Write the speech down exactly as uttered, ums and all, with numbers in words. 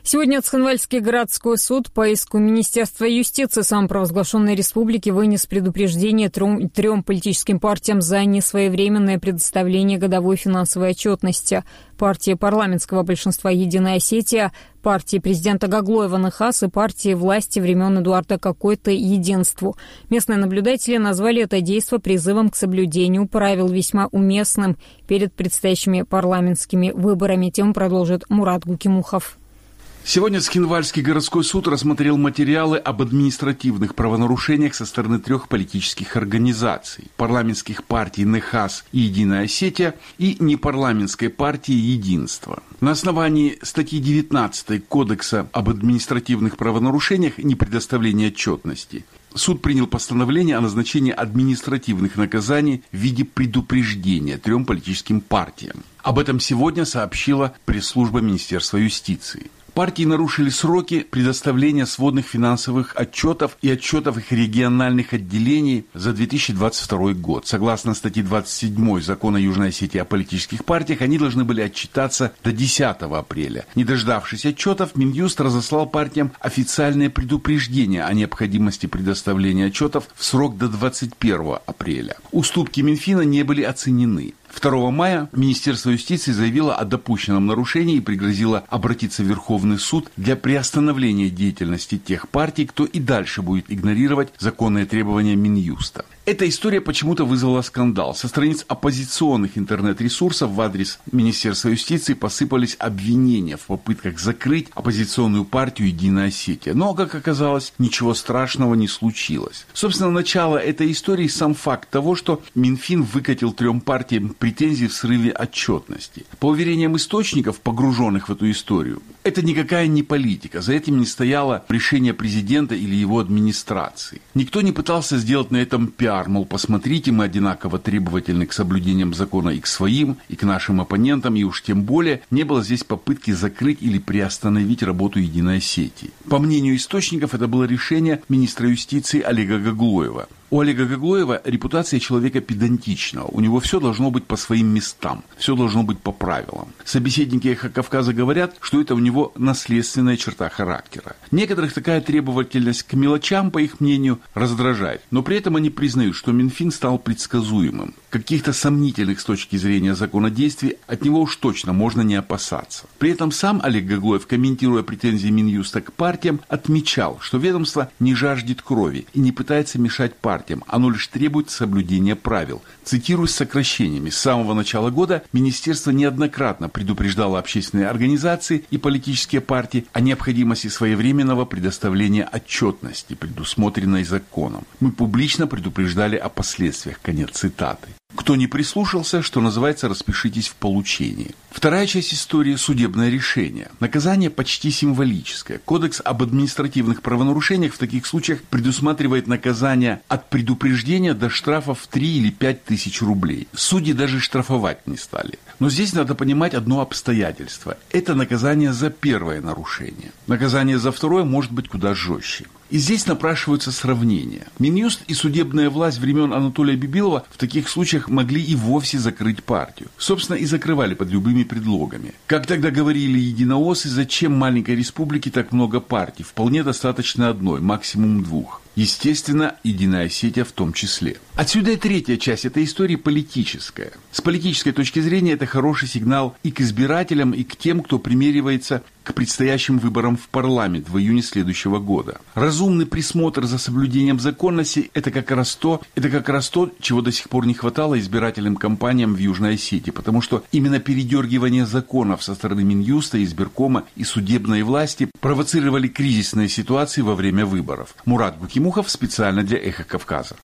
Сегодня Цхинвальский городской суд по иску Министерства юстиции самопровозглашенной республики вынес предупреждение трем, трем политическим партиям за несвоевременное предоставление годовой финансовой отчетности. Партии парламентского большинства «Единая Осетия», партии президента Гаглоева Ныхас и партии власти времен Эдуарда Какойты «Единству». Местные наблюдатели назвали это действо призывом к соблюдению правил весьма уместным перед предстоящими парламентскими выборами. Тему продолжит Мурат Гукимухов. Сегодня Цхинвальский городской суд рассмотрел материалы об административных правонарушениях со стороны трех политических организаций – парламентских партий Ныхас и «Единая Осетия» и непарламентской партии «Единство». На основании статьи девятнадцатой Кодекса об административных правонарушениях и непредоставлении отчетности суд принял постановление о назначении административных наказаний в виде предупреждения трем политическим партиям. Об этом сегодня сообщила пресс-служба Министерства юстиции. Партии нарушили сроки предоставления сводных финансовых отчетов и отчетов их региональных отделений за две тысячи двадцать второй год. Согласно статье двадцать седьмой Закона Южной Осетии о политических партиях, они должны были отчитаться до десятого апреля. Не дождавшись отчетов, Минюст разослал партиям официальное предупреждение о необходимости предоставления отчетов в срок до двадцать первого апреля. Уступки Минфина не были оценены. второго мая Министерство юстиции заявило о допущенном нарушении и пригрозило обратиться в Верховный суд для приостановления деятельности тех партий, кто и дальше будет игнорировать законные требования Минюста. Эта история почему-то вызвала скандал. Со страниц оппозиционных интернет-ресурсов в адрес Министерства юстиции посыпались обвинения в попытках закрыть оппозиционную партию «Единая Осетия». Но, как оказалось, ничего страшного не случилось. Собственно, начало этой истории сам факт того, что Минфин выкатил трем партиям претензии в срыве отчетности. По уверениям источников, погруженных в эту историю, это никакая не политика. За этим не стояло решение президента или его администрации. Никто не пытался сделать на этом пиар. Мол, посмотрите, мы одинаково требовательны к соблюдениям закона и к своим, и к нашим оппонентам, и уж тем более не было здесь попытки закрыть или приостановить работу «Единой Осетии». По мнению источников, это было решение министра юстиции Олега Гаглоева. У Олега Гаглоева репутация человека педантичного. У него все должно быть по своим местам, все должно быть по правилам. Собеседники «Эхо Кавказа» говорят, что это у него наследственная черта характера. Некоторых такая требовательность к мелочам, по их мнению, раздражает, но при этом они признают, что Минфин стал предсказуемым. Каких-то сомнительных с точки зрения закона действий от него уж точно можно не опасаться. При этом сам Олег Гаглоев, комментируя претензии Минюста к партиям, отмечал, что ведомство не жаждет крови и не пытается мешать партиям, оно лишь требует соблюдения правил. Цитирую с сокращениями. С самого начала года министерство неоднократно предупреждало общественные организации и политические партии о необходимости своевременного предоставления отчетности, предусмотренной законом. Мы публично предупреждали о последствиях. Конец цитаты. Кто не прислушался, что называется, распишитесь в получении. Вторая часть истории – судебное решение. Наказание почти символическое. Кодекс об административных правонарушениях в таких случаях предусматривает наказание от предупреждения до штрафа в три или пять тысяч рублей. Судьи даже штрафовать не стали. Но здесь надо понимать одно обстоятельство. Это наказание за первое нарушение. Наказание за второе может быть куда жестче. И здесь напрашиваются сравнения. Минюст и судебная власть времен Анатолия Бибилова в таких случаях могли и вовсе закрыть партию. Собственно, и закрывали под любыми предлогами. Как тогда говорили единооссы, зачем маленькой республике так много партий? Вполне достаточно одной, максимум двух. Естественно, «Единая Осетия» в том числе. Отсюда и третья часть этой истории политическая. С политической точки зрения это хороший сигнал и к избирателям, и к тем, кто примеривается к предстоящим выборам в парламент в июне следующего года. Разумный присмотр за соблюдением законности – это как раз то, это как раз то, чего до сих пор не хватало избирательным кампаниям в Южной Осетии, потому что именно передергивание законов со стороны Минюста, избиркома и судебной власти провоцировали кризисные ситуации во время выборов. Мурат Гукимухов специально для «Эхо Кавказа».